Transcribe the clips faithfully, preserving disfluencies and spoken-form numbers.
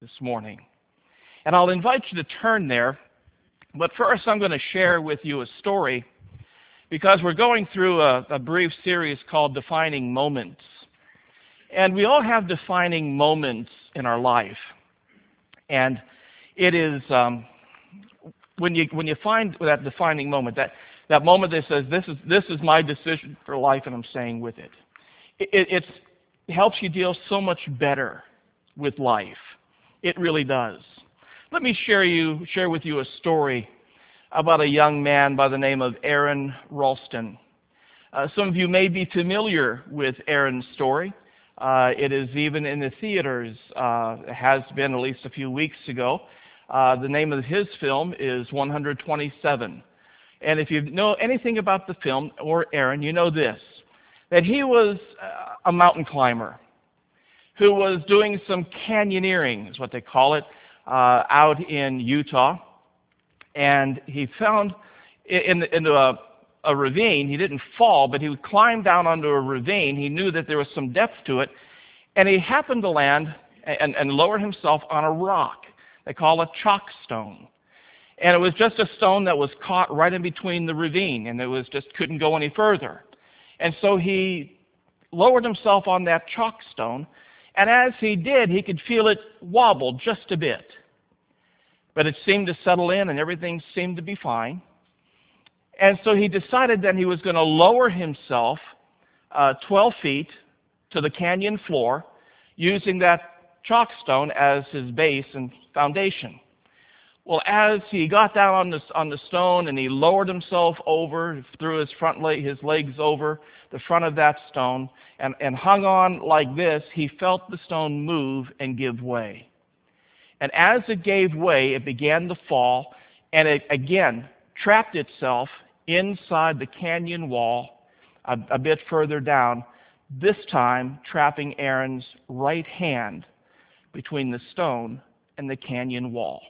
this morning. And I'll invite you to turn there, but first I'm going to share with you a story because we're going through a, a brief series called Defining Moments. And we all have defining moments in our life. And it is um, when you when you find that defining moment, that, that moment that says, this is this is my decision for life and I'm staying with it. It, it it's, it helps you deal so much better with life. It really does. Let me share you share with you a story about a young man by the name of Aron Ralston. Uh, some of you may be familiar with Aron's story. Uh, it is even in the theaters, uh, has been at least a few weeks ago. Uh, the name of his film is one twenty-seven. And if you know anything about the film, or Aron, you know this, that he was uh, a mountain climber who was doing some canyoneering, is what they call it, uh, out in Utah. And he found in, into a, a ravine. He didn't fall, but he climbed down onto a ravine. He knew that there was some depth to it. And he happened to land and, and lower himself on a rock they call a chalk stone. And it was just a stone that was caught right in between the ravine, and it was just couldn't go any further. And so he lowered himself on that chalk stone, and as he did, he could feel it wobble just a bit. But it seemed to settle in, and everything seemed to be fine. And so he decided that he was going to lower himself uh, twelve feet to the canyon floor using that chalk stone as his base and foundation. Well, as he got down on the, on the stone and he lowered himself over, threw his front leg, his legs over the front of that stone and, and hung on like this, he felt the stone move and give way. And as it gave way, it began to fall, and it again trapped itself inside the canyon wall a, a bit further down, this time trapping Aron's right hand between the stone and the canyon wall.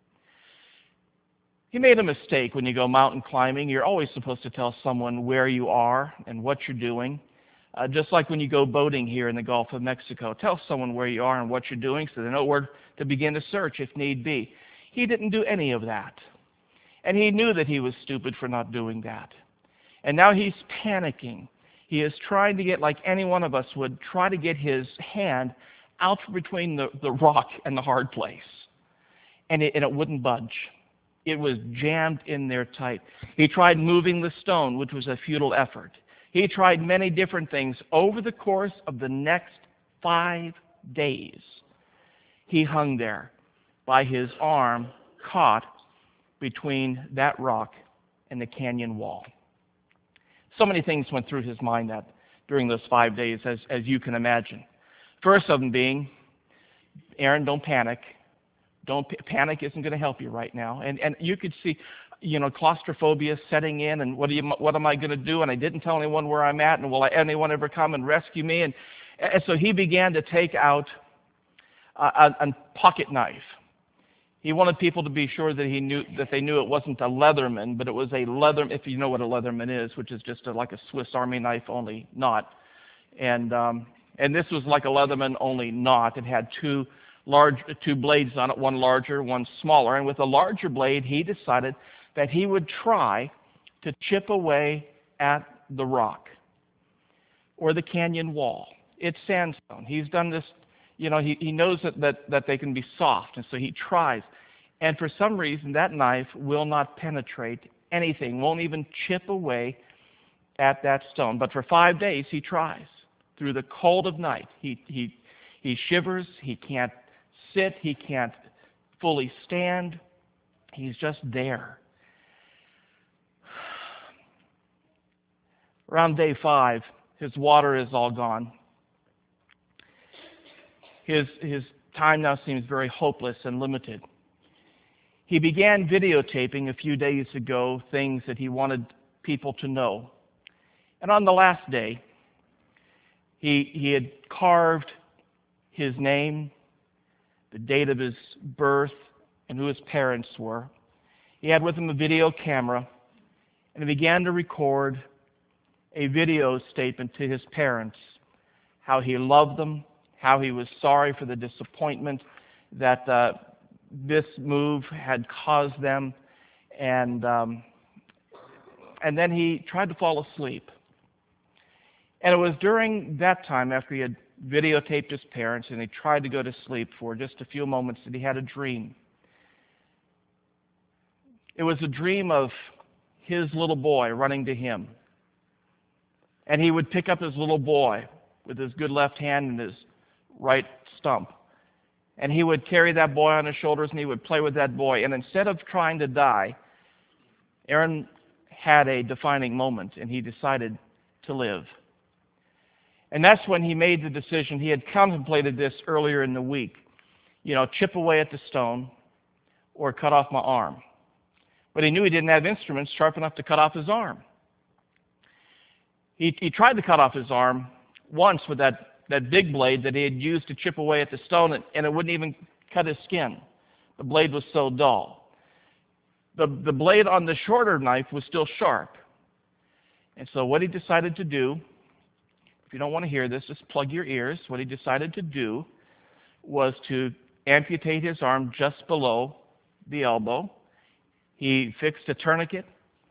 He made a mistake when you go mountain climbing. You're always supposed to tell someone where you are and what you're doing. Uh, just like when you go boating here in the Gulf of Mexico. Tell someone where you are and what you're doing so they know where to begin to search if need be. He didn't do any of that. And he knew that he was stupid for not doing that. And now he's panicking. He is trying to get, like any one of us would, try to get his hand out between the, the rock and the hard place. And it, and it wouldn't budge. It was jammed in there tight. He tried moving the stone, which was a futile effort. He tried many different things. Over the course of the next five days, he hung there by his arm caught between that rock and the canyon wall. So many things went through his mind that during those five days, as, as you can imagine. First of them being, Aron, don't panic. Don't panic isn't going to help you right now. And and you could see, you know, claustrophobia setting in, and what do you what am I going to do? And I didn't tell anyone where I'm at, and will anyone ever come and rescue me? And, and so he began to take out a, a, a pocket knife. He wanted people to be sure that he knew that they knew it wasn't a Leatherman, but it was a leather. If you know what a Leatherman is, which is just a, like a Swiss Army knife, only not. And um, and this was like a Leatherman, only not. It had two large two blades on it, one larger, one smaller. And with the larger blade, he decided that he would try to chip away at the rock or the canyon wall. It's sandstone. He's done this. You know, he, he knows that, that, that they can be soft, and so he tries. And for some reason, that knife will not penetrate anything, won't even chip away at that stone. But for five days, he tries. Through the cold of night, he, he, he shivers, he can't sit, he can't fully stand. He's just there. Around day five, his water is all gone. His, his time now seems very hopeless and limited. He began videotaping a few days ago things that he wanted people to know. And on the last day, he, he had carved his name, the date of his birth, and who his parents were. He had with him a video camera, and he began to record a video statement to his parents, how he loved them, how he was sorry for the disappointment, that uh, this move had caused them, and um, and then he tried to fall asleep. And it was during that time, after he had videotaped his parents and he tried to go to sleep for just a few moments, that he had a dream. It was a dream of his little boy running to him. And he would pick up his little boy with his good left hand and his right stump. And he would carry that boy on his shoulders and he would play with that boy. And instead of trying to die, Aaron had a defining moment and he decided to live. And that's when he made the decision. He had contemplated this earlier in the week. You know, chip away at the stone or cut off my arm. But he knew he didn't have instruments sharp enough to cut off his arm. He, he tried to cut off his arm once with that, that big blade that he had used to chip away at the stone, and, and it wouldn't even cut his skin. The blade was so dull. The, the blade on the shorter knife was still sharp. And so what he decided to do, if you don't want to hear this, just plug your ears. What he decided to do was to amputate his arm just below the elbow. He fixed a tourniquet.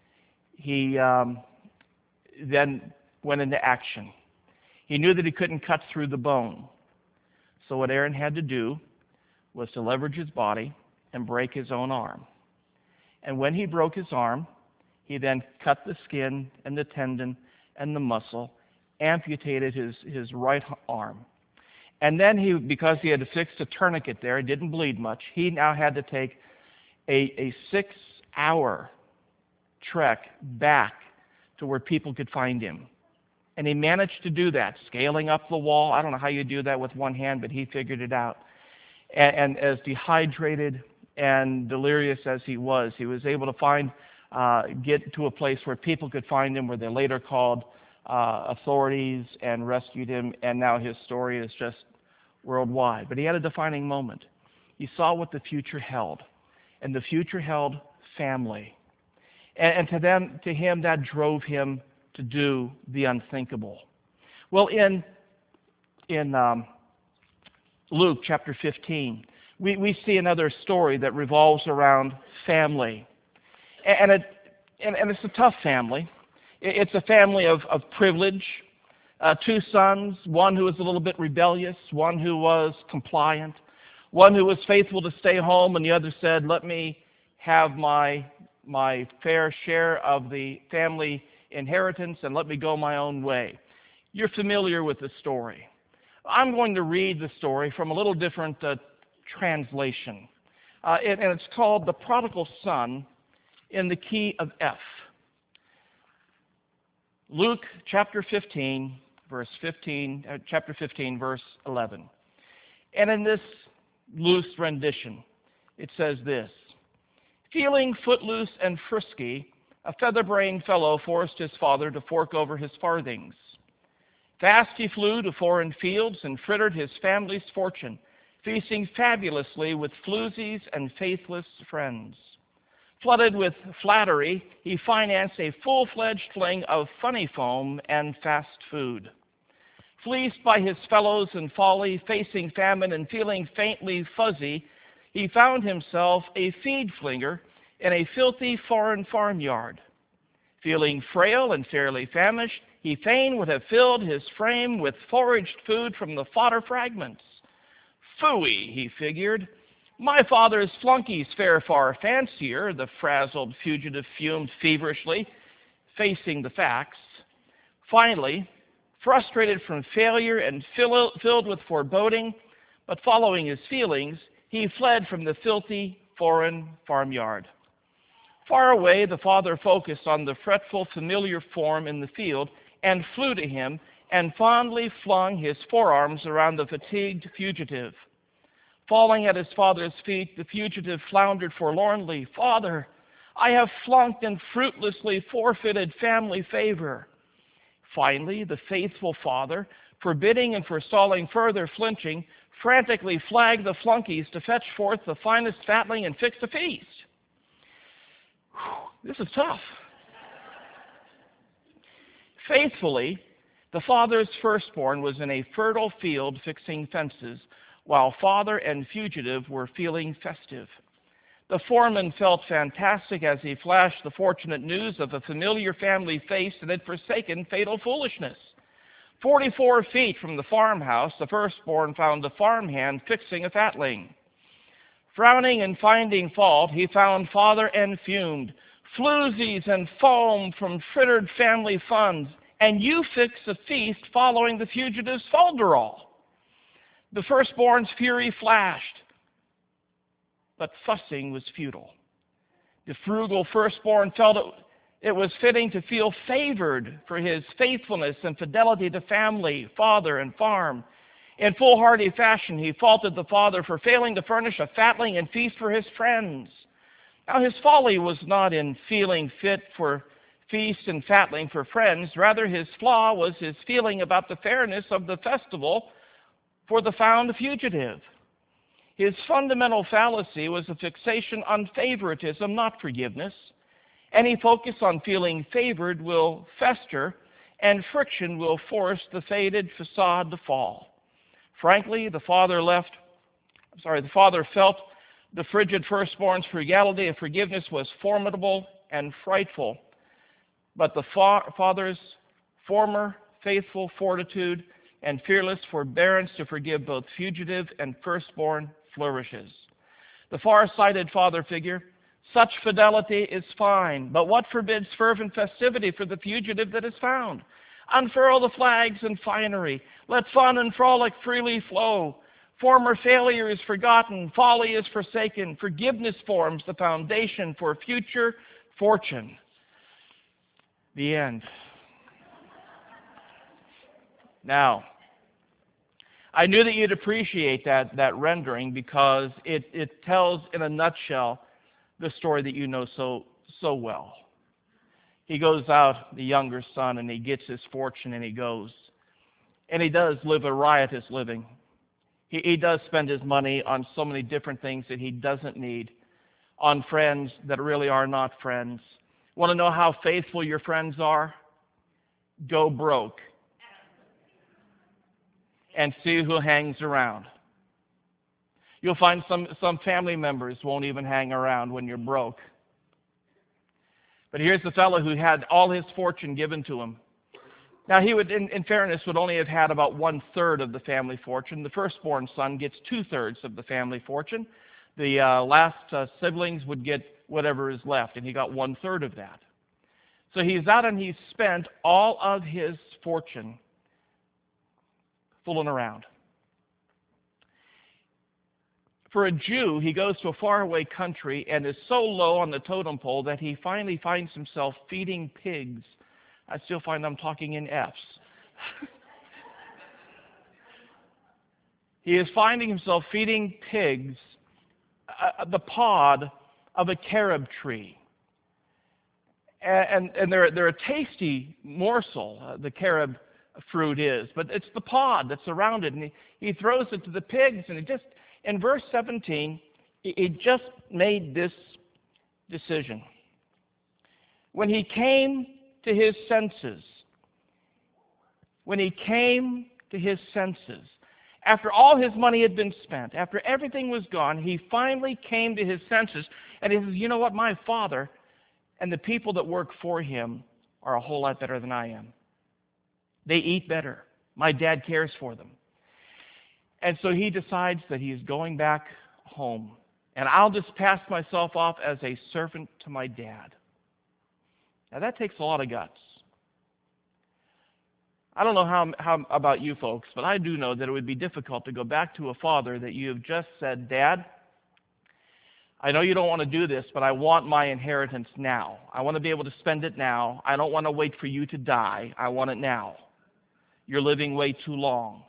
He um, then went into action. He knew that he couldn't cut through the bone. So what Aaron had to do was to leverage his body and break his own arm. And when he broke his arm, he then cut the skin and the tendon and the muscle, amputated his, his right arm. And then he, because he had fixed a tourniquet there, it didn't bleed much, he now had to take a, a six-hour trek back to where people could find him. And he managed to do that, scaling up the wall. I don't know how you do that with one hand, but he figured it out. And, and as dehydrated and delirious as he was, he was able to find, uh, get to a place where people could find him, where they later called uh, authorities and rescued him. And now his story is just worldwide. But he had a defining moment. He saw what the future held, and the future held family. And, and to them, to him, that drove him to do the unthinkable. Well, in in um, Luke chapter fifteen, we, we see another story that revolves around family, and it and, and it's a tough family. It's a family of of privilege. Uh, two sons, one who was a little bit rebellious, one who was compliant, one who was faithful to stay home, and the other said, "Let me have my my fair share of the family inheritance and let me go my own way." You're familiar with the story. I'm going to read the story from a little different uh, translation. Uh, and, and it's called The Prodigal Son in the Key of F. Luke chapter fifteen, verse fifteen, uh, chapter fifteen, verse eleven. And in this loose rendition, it says this: "Feeling footloose and frisky, a feather-brained fellow forced his father to fork over his farthings. Fast he flew to foreign fields and frittered his family's fortune, feasting fabulously with floozies and faithless friends. Flooded with flattery, he financed a full-fledged fling of funny foam and fast food. Fleeced by his fellows in folly, facing famine and feeling faintly fuzzy, he found himself a feed flinger in a filthy foreign farmyard. Feeling frail and fairly famished, he fain would have filled his frame with foraged food from the fodder fragments. Phooey, he figured. My father's flunkies fare far fancier, the frazzled fugitive fumed feverishly, facing the facts. Finally, frustrated from failure and fill- filled with foreboding, but following his feelings, he fled from the filthy foreign farmyard. Far away, the father focused on the fretful, familiar form in the field and flew to him and fondly flung his forearms around the fatigued fugitive. Falling at his father's feet, the fugitive floundered forlornly, "Father, I have flunked and fruitlessly forfeited family favor." Finally, the faithful father, forbidding and forestalling further flinching, frantically flagged the flunkies to fetch forth the finest fatling and fix a feast. Whew, this is tough. Faithfully, the father's firstborn was in a fertile field fixing fences, while father and fugitive were feeling festive. The foreman felt fantastic as he flashed the fortunate news of a familiar family face that had forsaken fatal foolishness. Forty-four feet from the farmhouse, the firstborn found the farmhand fixing a fatling. Frowning and finding fault, he found father and fumed. Floozies and foam from frittered family funds, and you fix a feast following the fugitive's folderol. The firstborn's fury flashed, but fussing was futile. The frugal firstborn felt it, it was fitting to feel favored for his faithfulness and fidelity to family, father, and farm. In foolhardy fashion, he faulted the father for failing to furnish a fatling and feast for his friends. Now, his folly was not in feeling fit for feast and fatling for friends. Rather, his flaw was his feeling about the fairness of the festival for the found fugitive. His fundamental fallacy was a fixation on favoritism, not forgiveness. Any focus on feeling favored will fester, and friction will force the faded facade to fall. Frankly, the father left, I'm sorry, the father felt the frigid firstborn's frugality and forgiveness was formidable and frightful. But the fa- father's former faithful fortitude and fearless forbearance to forgive both fugitive and firstborn flourishes. The far-sighted father figure, such fidelity is fine, but what forbids fervent festivity for the fugitive that is found? Unfurl the flags and finery. Let fun and frolic freely flow. Former failure is forgotten. Folly is forsaken. Forgiveness forms the foundation for future fortune. The end. Now, I knew that you'd appreciate that, that rendering because it, it tells in a nutshell the story that you know so, so well. He goes out, the younger son, and he gets his fortune and he goes. And he does live a riotous living. He, he does spend his money on so many different things that he doesn't need, on friends that really are not friends. Want to know how faithful your friends are? Go broke and see who hangs around. You'll find some, some family members won't even hang around when you're broke. But here's the fellow who had all his fortune given to him. Now, he would, in, in fairness, would only have had about one-third of the family fortune. The firstborn son gets two-thirds of the family fortune. The uh, last uh, siblings would get whatever is left, and he got one-third of that. So he's out and he's spent all of his fortune fooling around. For a Jew, he goes to a faraway country and is so low on the totem pole that he finally finds himself feeding pigs. I still find I'm talking in F's. He is finding himself feeding pigs uh, the pod of a carob tree. And, and they're, they're a tasty morsel, uh, the carob fruit is, but it's the pod that's around it. And he, he throws it to the pigs, and he just, in verse seventeen, he, he just made this decision. When he came to his senses, when he came to his senses, after all his money had been spent, after everything was gone, he finally came to his senses, and he says, you know what, my father and the people that work for him are a whole lot better than I am. They eat better. My dad cares for them. And so he decides that he is going back home, and I'll just pass myself off as a servant to my dad. Now that takes a lot of guts. I don't know how, how about you folks, but I do know that it would be difficult to go back to a father that you have just said, Dad, I know you don't want to do this, but I want my inheritance now. I want to be able to spend it now. I don't want to wait for you to die. I want it now. You're living way too long.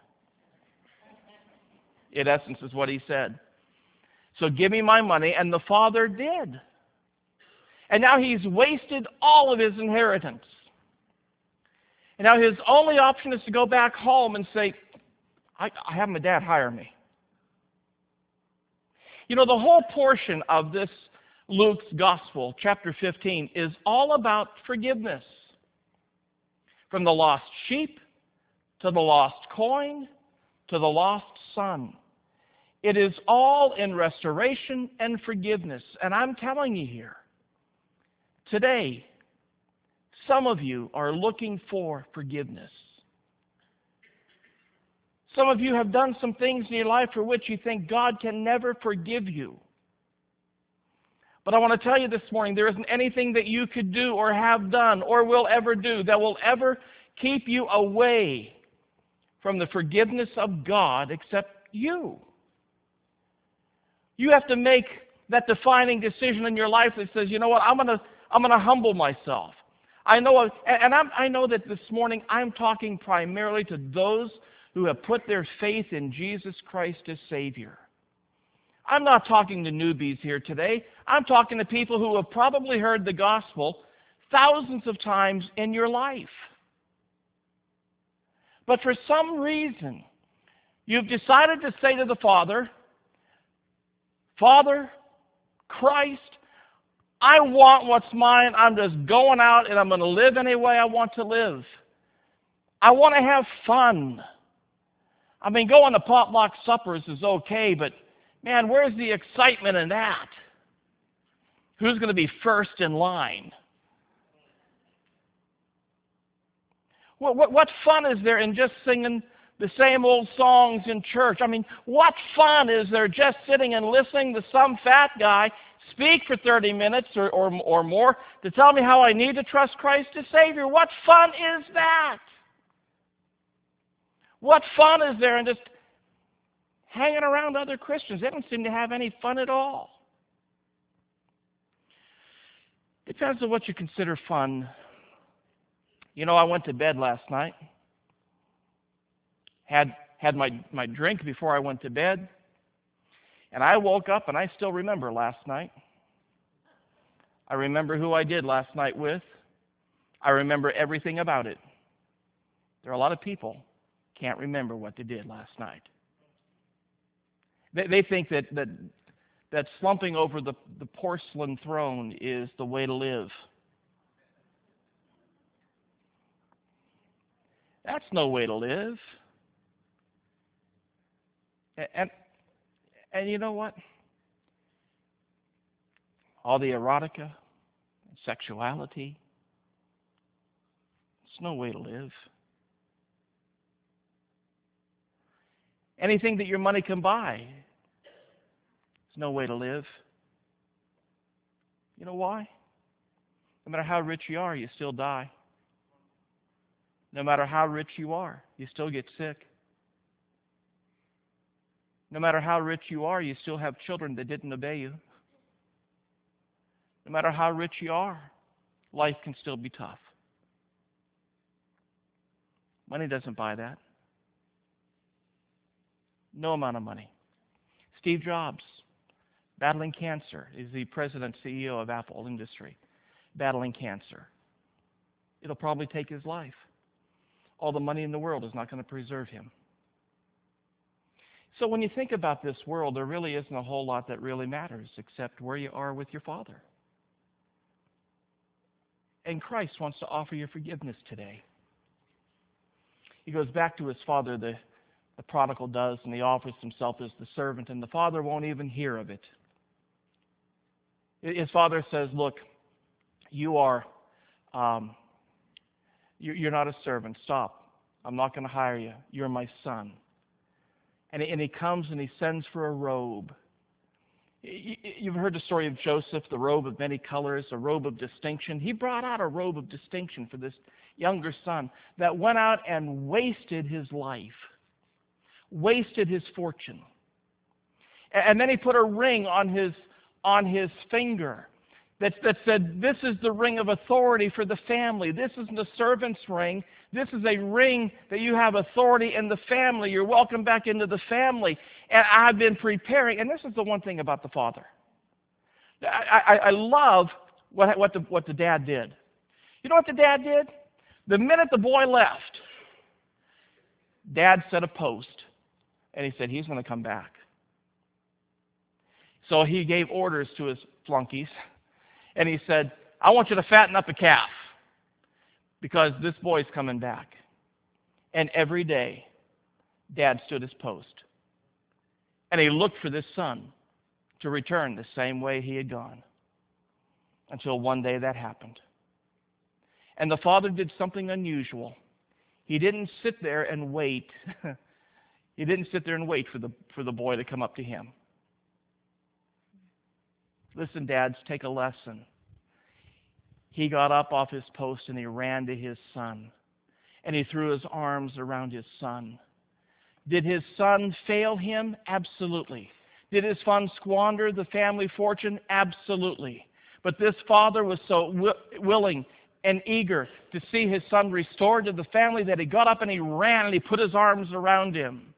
In essence, is what he said. So give me my money, and the father did. And now he's wasted all of his inheritance. And now his only option is to go back home and say, I, I have my dad hire me. You know, the whole portion of this Luke's Gospel, chapter fifteen, is all about forgiveness. From the lost sheep, to the lost coin, to the lost son. It is all in restoration and forgiveness. And I'm telling you here, today, some of you are looking for forgiveness. Some of you have done some things in your life for which you think God can never forgive you. But I want to tell you this morning, there isn't anything that you could do or have done or will ever do that will ever keep you away from the forgiveness of God except you. You have to make that defining decision in your life that says, you know what, I'm going to I'm going to humble myself. I know, and I'm, I know that this morning I'm talking primarily to those who have put their faith in Jesus Christ as Savior. I'm not talking to newbies here today. I'm talking to people who have probably heard the gospel thousands of times in your life. But for some reason, you've decided to say to the Father, Father, Christ, I want what's mine. I'm just going out and I'm going to live any way I want to live. I want to have fun. I mean, going to potluck suppers is okay, but man, where's the excitement in that? Who's going to be first in line? What, what, what fun is there in just singing the same old songs in church? I mean, what fun is there just sitting and listening to some fat guy speak for thirty minutes or, or, or more to tell me how I need to trust Christ as Savior? What fun is that? What fun is there in just hanging around other Christians? They don't seem to have any fun at all. Depends on what you consider fun. You know, I went to bed last night. Had had my, my drink before I went to bed. And I woke up and I still remember last night. I remember who I did last night with. I remember everything about it. There are a lot of people who can't remember what they did last night. They, they think that, that that slumping over the, the porcelain throne is the way to live. That's no way to live. And, and you know what? All the erotica, sexuality, it's no way to live. Anything that your money can buy, it's no way to live. You know why? No matter how rich you are, you still die. No matter how rich you are, you still get sick. No matter how rich you are, you still have children that didn't obey you. No matter how rich you are, life can still be tough. Money doesn't buy that. No amount of money. Steve Jobs, battling cancer, is the president C E O of Apple Industry, battling cancer. It'll probably take his life. All the money in the world is not going to preserve him. So when you think about this world, there really isn't a whole lot that really matters except where you are with your Father. And Christ wants to offer you forgiveness today. He goes back to his Father, the, the prodigal does, and he offers himself as the servant, and the Father won't even hear of it. His Father says, look, you are, um, you're not a servant. Stop. I'm not going to hire you. You're my son. And he, and he comes and he sends for a robe. You've heard the story of Joseph, the robe of many colors, a robe of distinction. He brought out a robe of distinction for this younger son that went out and wasted his life, wasted his fortune. And then he put a ring on his, on his finger that, that said, this is the ring of authority for the family. This isn't a servant's ring. This is a ring that you have authority in the family. You're welcome back into the family. And I've been preparing. And this is the one thing about the Father. I, I, I love what, what, the, what the dad did. You know what the dad did? The minute the boy left, Dad set a post. And he said, he's going to come back. So he gave orders to his flunkies. And he said, I want you to fatten up a calf, because this boy's coming back. And every day, Dad stood his post. And he looked for this son to return the same way he had gone. Until one day that happened. And the father did something unusual. He didn't sit there and wait. He didn't sit there and wait for the, for the boy to come up to him. Listen, dads, take a lesson. He got up off his post and he ran to his son. And he threw his arms around his son. Did his son fail him? Absolutely. Did his son squander the family fortune? Absolutely. But this father was so wi- willing and eager to see his son restored to the family that he got up and he ran and he put his arms around him.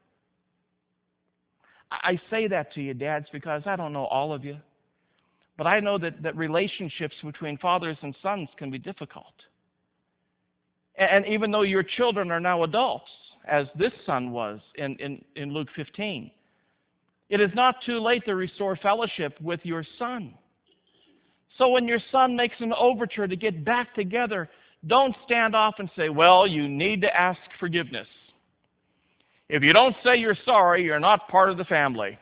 I say that to you, dads, because I don't know all of you. But I know that, that relationships between fathers and sons can be difficult. And, and even though your children are now adults, as this son was in, in, in Luke fifteen, it is not too late to restore fellowship with your son. So when your son makes an overture to get back together, don't stand off and say, well, you need to ask forgiveness. If you don't say you're sorry, you're not part of the family.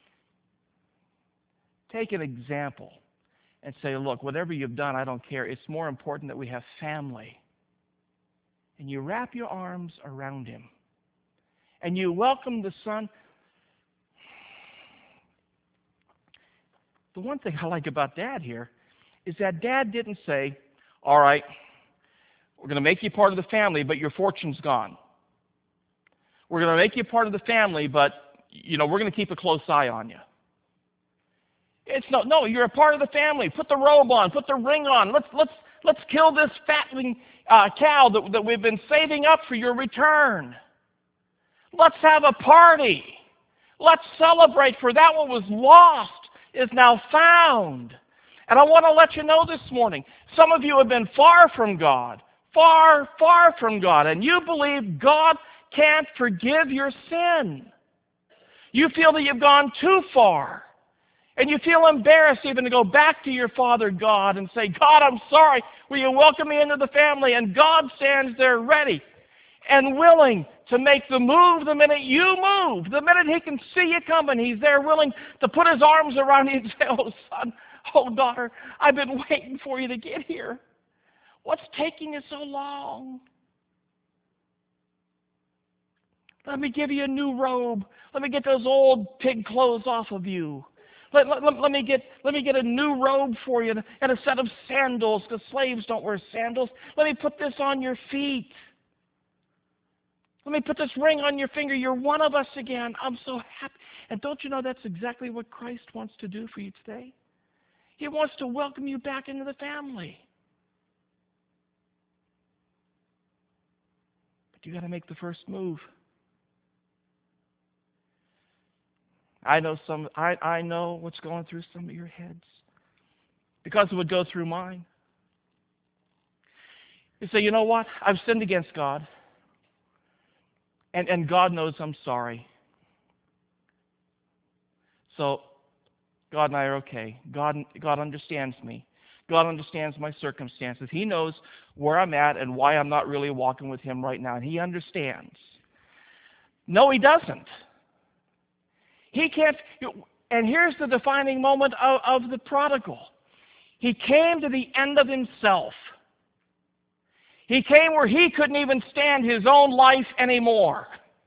Take an example and say, look, whatever you've done, I don't care. It's more important that we have family. And you wrap your arms around him. And you welcome the son. The one thing I like about Dad here is that Dad didn't say, all right, we're going to make you part of the family, but your fortune's gone. We're going to make you part of the family, but, you know, we're going to keep a close eye on you. It's no, no, you're a part of the family. Put the robe on. Put the ring on. Let's let's let's kill this fatling uh, cow that, that we've been saving up for your return. Let's have a party. Let's celebrate, for that what was lost is now found. And I want to let you know this morning, some of you have been far from God, far, far from God, and you believe God can't forgive your sin. You feel that you've gone too far. And you feel embarrassed even to go back to your Father God and say, God, I'm sorry. Will you welcome me into the family? And God stands there ready and willing to make the move the minute you move. The minute he can see you coming, he's there willing to put his arms around you and say, oh, son, oh, daughter, I've been waiting for you to get here. What's taking you so long? Let me give you a new robe. Let me get those old pig clothes off of you. Let, let, let, me get, let me get a new robe for you and a set of sandals, because slaves don't wear sandals. Let me put this on your feet. Let me put this ring on your finger. You're one of us again. I'm so happy. And don't you know that's exactly what Christ wants to do for you today? He wants to welcome you back into the family. But you got to make the first move. I know some. I, I know what's going through some of your heads, because it would go through mine. You say, you know what? I've sinned against God, and, and God knows I'm sorry. So God and I are okay. God, God understands me. God understands my circumstances. He knows where I'm at and why I'm not really walking with Him right now, and He understands. No, He doesn't. He can't, and here's the defining moment of, of the prodigal. He came to the end of himself. He came where he couldn't even stand his own life anymore.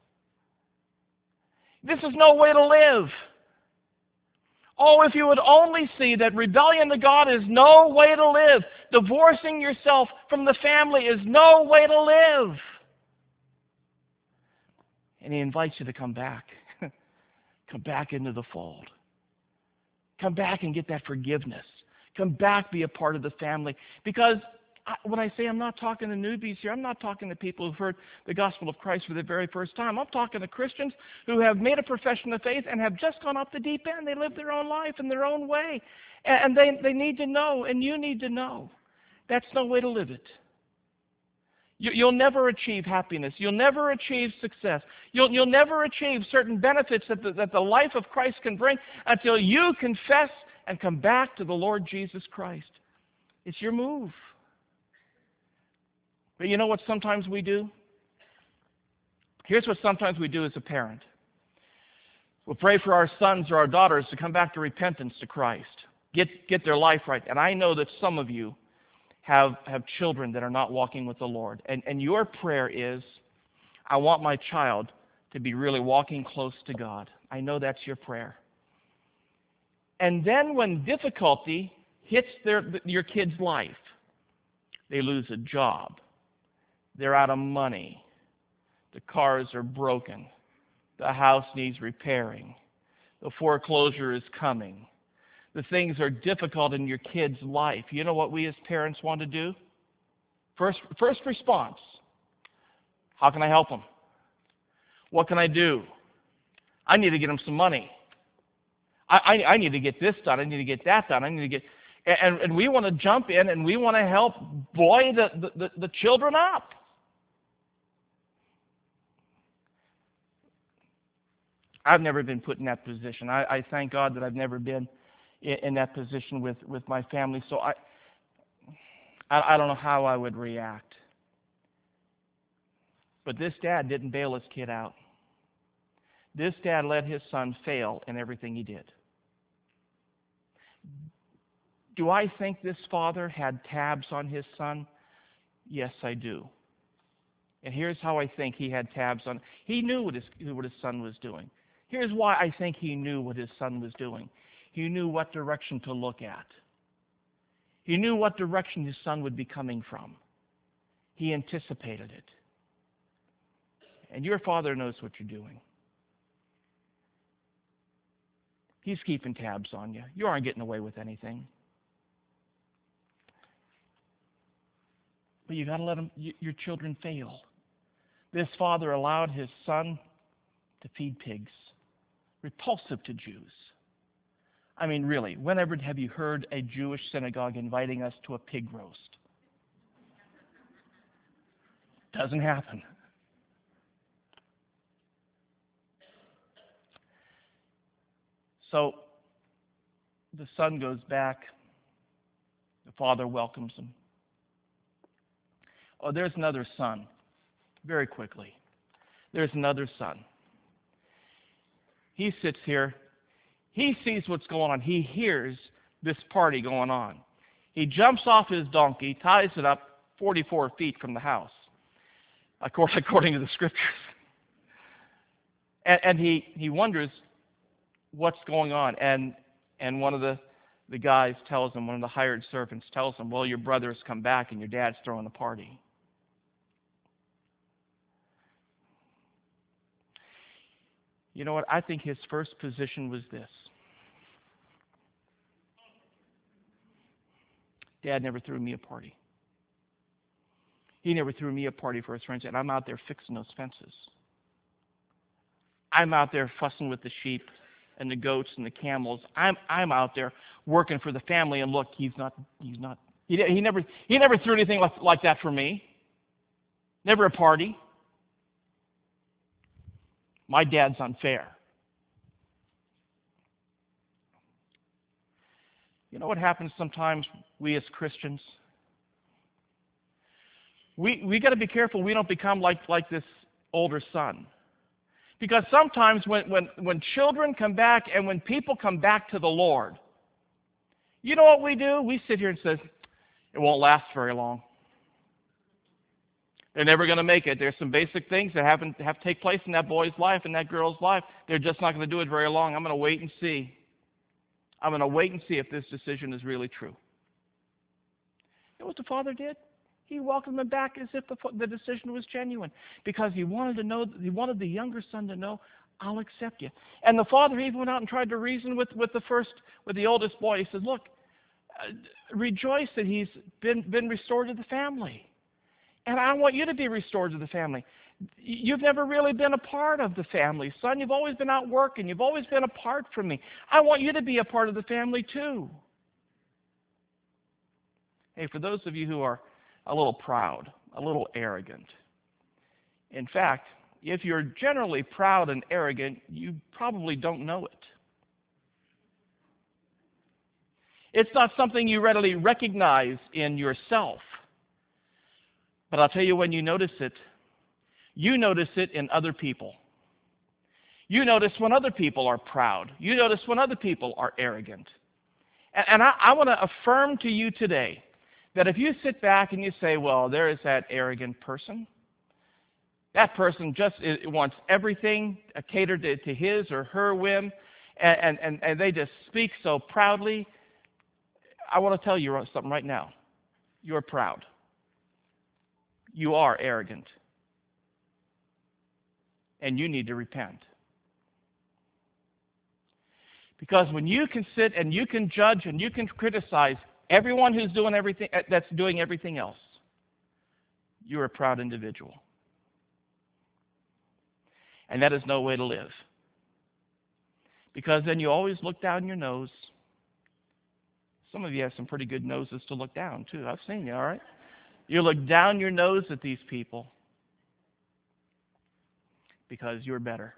This is no way to live. Oh, if you would only see that rebellion to God is no way to live. Divorcing yourself from the family is no way to live. And He invites you to come back. Come back into the fold. Come back and get that forgiveness. Come back, be a part of the family. Because I, when I say I'm not talking to newbies here, I'm not talking to people who've heard the gospel of Christ for the very first time. I'm talking to Christians who have made a profession of faith and have just gone off the deep end. They live their own life in their own way. And they, they need to know, and you need to know, that's no way to live it. You'll never achieve happiness. You'll never achieve success. You'll, you'll never achieve certain benefits that the, that the life of Christ can bring until you confess and come back to the Lord Jesus Christ. It's your move. But you know what sometimes we do? Here's what sometimes we do as a parent. We'll pray for our sons or our daughters to come back to repentance to Christ, get, get their life right. And I know that some of you have, have children that are not walking with the Lord. And, and your prayer is, I want my child to be really walking close to God. I know that's your prayer. And then when difficulty hits their, your kid's life, they lose a job, they're out of money, the cars are broken, the house needs repairing, the foreclosure is coming, the things are difficult in your kid's life. You know what we as parents want to do? First, first response, how can I help them? What can I do? I need to get them some money. I, I, I need to get this done. I need to get that done. I need to get, and, and we want to jump in and we want to help buoy the, the, the children up. I've never been put in that position. I, I thank God that I've never been in, in that position with, with my family. So I, I, I don't know how I would react. But this dad didn't bail his kid out. This dad let his son fail in everything he did. Do I think this father had tabs on his son? Yes, I do. And here's how I think he had tabs on. He knew what his, what his son was doing. Here's why I think he knew what his son was doing. He knew what direction to look at. He knew what direction his son would be coming from. He anticipated it. And your father knows what you're doing. He's keeping tabs on you. You aren't getting away with anything. But you got to let him, your children fail. This father allowed his son to feed pigs. Repulsive to Jews. I mean, really, whenever have you heard a Jewish synagogue inviting us to a pig roast? Doesn't happen. So the son goes back. The father welcomes him. Oh, there's another son. Very quickly. There's another son. He sits here. He sees what's going on. He hears this party going on. He jumps off his donkey, ties it up forty-four feet from the house, according to the scriptures. And, and he, he wonders what's going on. And, and one of the, the guys tells him, one of the hired servants tells him, well, your brother has come back and your dad's throwing a party. You know what? I think his first position was this. Dad never threw me a party. He never threw me a party for his friends, and I'm out there fixing those fences. I'm out there fussing with the sheep and the goats and the camels. I'm I'm out there working for the family, and look, he's not he's not he he never he never threw anything like, like that for me. Never a party. My dad's unfair. You know what happens sometimes, we as Christians? We we got to be careful we don't become like, like this older son. Because sometimes when, when, when children come back and when people come back to the Lord, you know what we do? We sit here and say, it won't last very long. They're never going to make it. There's some basic things that happen, have to take place in that boy's life and that girl's life. They're just not going to do it very long. I'm going to wait and see. I'm going to wait and see if this decision is really true. You know what the father did? He welcomed them back as if the, the decision was genuine, because he wanted to know. He wanted the younger son to know, I'll accept you. And the father even went out and tried to reason with, with the first, with the oldest boy. He said, look, uh, rejoice that he's been been restored to the family. And I want you to be restored to the family. You've never really been a part of the family, son. You've always been out working. You've always been apart from me. I want you to be a part of the family too. Hey, for those of you who are a little proud, a little arrogant, in fact, if you're generally proud and arrogant, you probably don't know it. It's not something you readily recognize in yourself. But I'll tell you when you notice it, you notice it in other people. You notice when other people are proud. You notice when other people are arrogant. And, and I, I want to affirm to you today that if you sit back and you say, well, there is that arrogant person, that person just is, wants everything catered to, to his or her whim, and, and, and they just speak so proudly, I want to tell you something right now. You're proud. You are arrogant. And you need to repent. Because when you can sit and you can judge and you can criticize everyone who's doing everything that's doing everything else, you're a proud individual. And that is no way to live. Because then you always look down your nose. Some of you have some pretty good noses to look down, too. I've seen you, all right? You look down your nose at these people because you're better.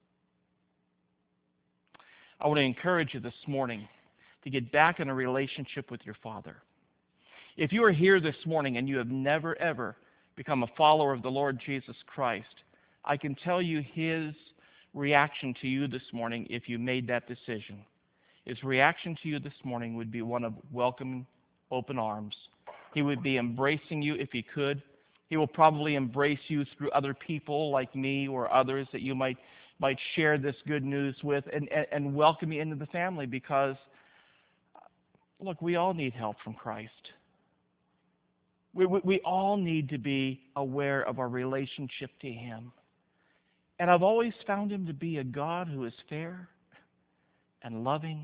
I want to encourage you this morning to get back in a relationship with your Father. If you are here this morning and you have never, ever become a follower of the Lord Jesus Christ, I can tell you His reaction to you this morning if you made that decision. His reaction to you this morning would be one of welcoming, open arms. He would be embracing you if He could. He will probably embrace you through other people like me or others that you might might share this good news with and, and, and welcome you into the family because, look, we all need help from Christ. We, we, we all need to be aware of our relationship to Him. And I've always found Him to be a God who is fair and loving,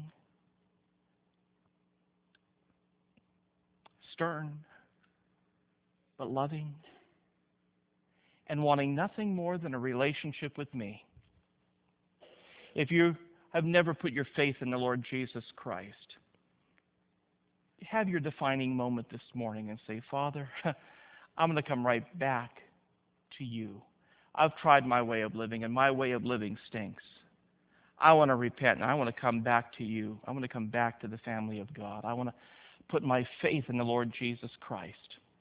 stern, but loving, and wanting nothing more than a relationship with me. If you have never put your faith in the Lord Jesus Christ, have your defining moment this morning and say, Father, I'm going to come right back to you. I've tried my way of living, and my way of living stinks. I want to repent, and I want to come back to you. I want to come back to the family of God. I want to put my faith in the Lord Jesus Christ.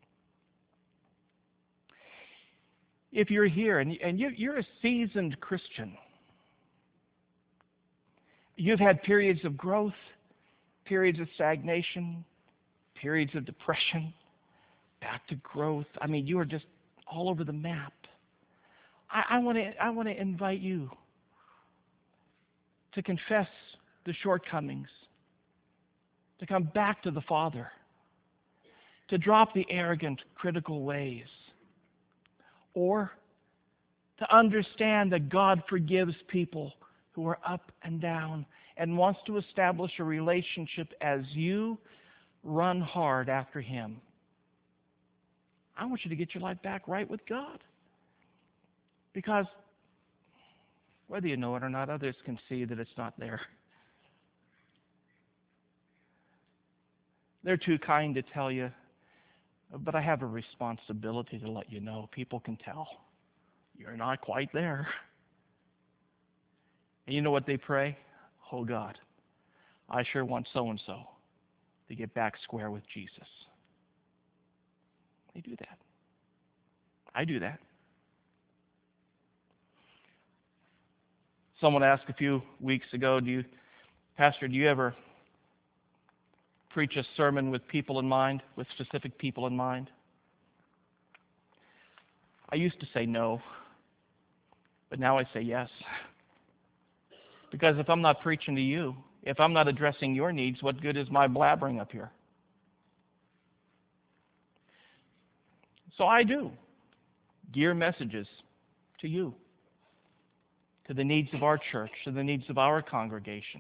If you're here and, and you, you're a seasoned Christian, you've had periods of growth, periods of stagnation, periods of depression, back to growth. I mean, you are just all over the map. I, I want to I want to invite you to confess the shortcomings, to come back to the Father, to drop the arrogant, critical ways, or to understand that God forgives people who are up and down and wants to establish a relationship as you run hard after Him. I want you to get your life back right with God. Because whether you know it or not, others can see that it's not there. They're too kind to tell you, but I have a responsibility to let you know. People can tell. You're not quite there. And you know what they pray? Oh God, I sure want so-and-so to get back square with Jesus. They do that. I do that. Someone asked a few weeks ago, do you, Pastor, do you ever preach a sermon with people in mind, with specific people in mind? I used to say no, but now I say yes. Because if I'm not preaching to you, if I'm not addressing your needs, what good is my blabbering up here? So I do gear messages to you, to the needs of our church, to the needs of our congregation.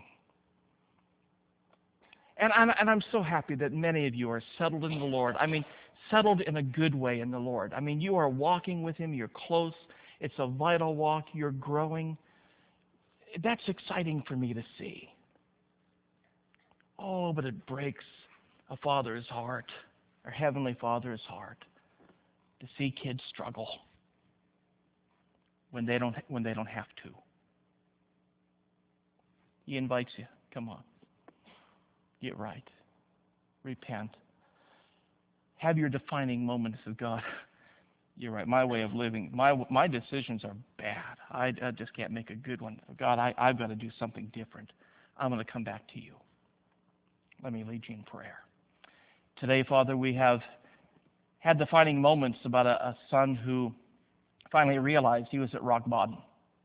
And I'm, and I'm so happy that many of you are settled in the Lord. I mean, settled in a good way in the Lord. I mean, you are walking with Him. You're close. It's a vital walk. You're growing. That's exciting for me to see. Oh, but it breaks a father's heart, our Heavenly Father's heart, to see kids struggle when they don't when they don't have to. He invites you. Come on. Get right. Repent. Have your defining moments of God. You're right. My way of living, my my decisions are bad. I, I just can't make a good one. God, I, I've got to do something different. I'm going to come back to you. Let me lead you in prayer. Today, Father, we have had defining moments about a, a son who finally realized he was at rock bottom.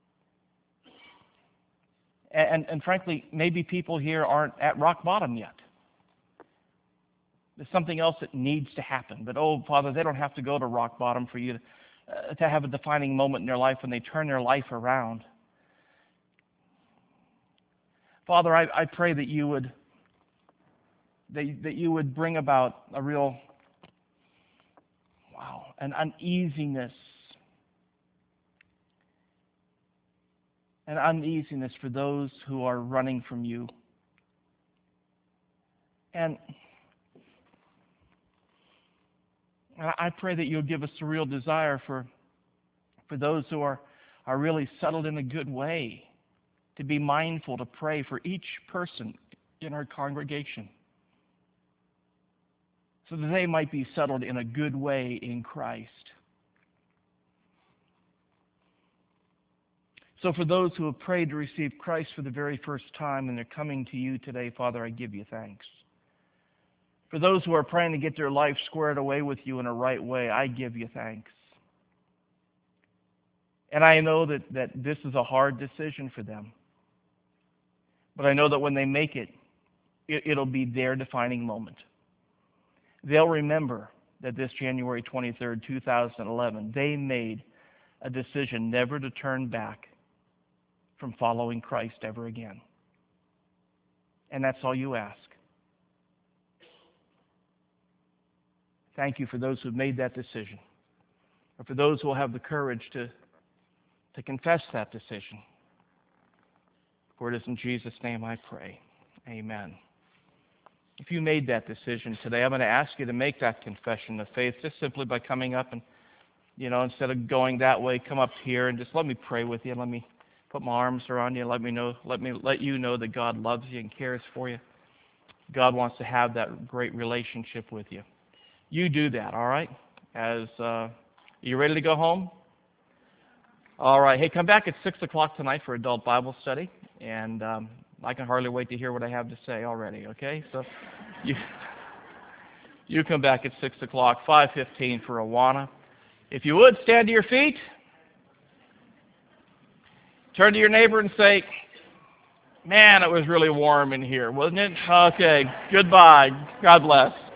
And, and, and frankly, maybe people here aren't at rock bottom yet. There's something else that needs to happen. But, oh, Father, they don't have to go to rock bottom for you to, uh, to have a defining moment in their life when they turn their life around. Father, I, I pray that you would that, that you would bring about a real, wow, an uneasiness, an uneasiness for those who are running from you. And I pray that you'll give us a real desire for, for those who are, are really settled in a good way, to be mindful to pray for each person in our congregation, so that they might be settled in a good way in Christ. So for those who have prayed to receive Christ for the very first time and they're coming to you today, Father, I give you thanks. For those who are praying to get their life squared away with you in a right way, I give you thanks. And I know that, that this is a hard decision for them. But I know that when they make it, it it'll be their defining moment. They'll remember that this January twenty-third, two thousand eleven, they made a decision never to turn back from following Christ ever again. And that's all you ask. Thank you for those who've made that decision, or for those who will have the courage to, to confess that decision. For it is in Jesus' name I pray. Amen. If you made that decision today, I'm going to ask you to make that confession of faith just simply by coming up and, you know, instead of going that way, come up here and just let me pray with you. Let me put my arms around you. Let me know, let me let you know that God loves you and cares for you. God wants to have that great relationship with you. You do that, all right? As uh, you ready to go home? All right. Hey, come back at six o'clock tonight for adult Bible study, and um, I can hardly wait to hear what I have to say already. Okay, so you you come back at six o'clock, five fifteen for Awana. If you would stand to your feet, turn to your neighbor and say, "Man, it was really warm in here, wasn't it?" Okay. Goodbye. God bless.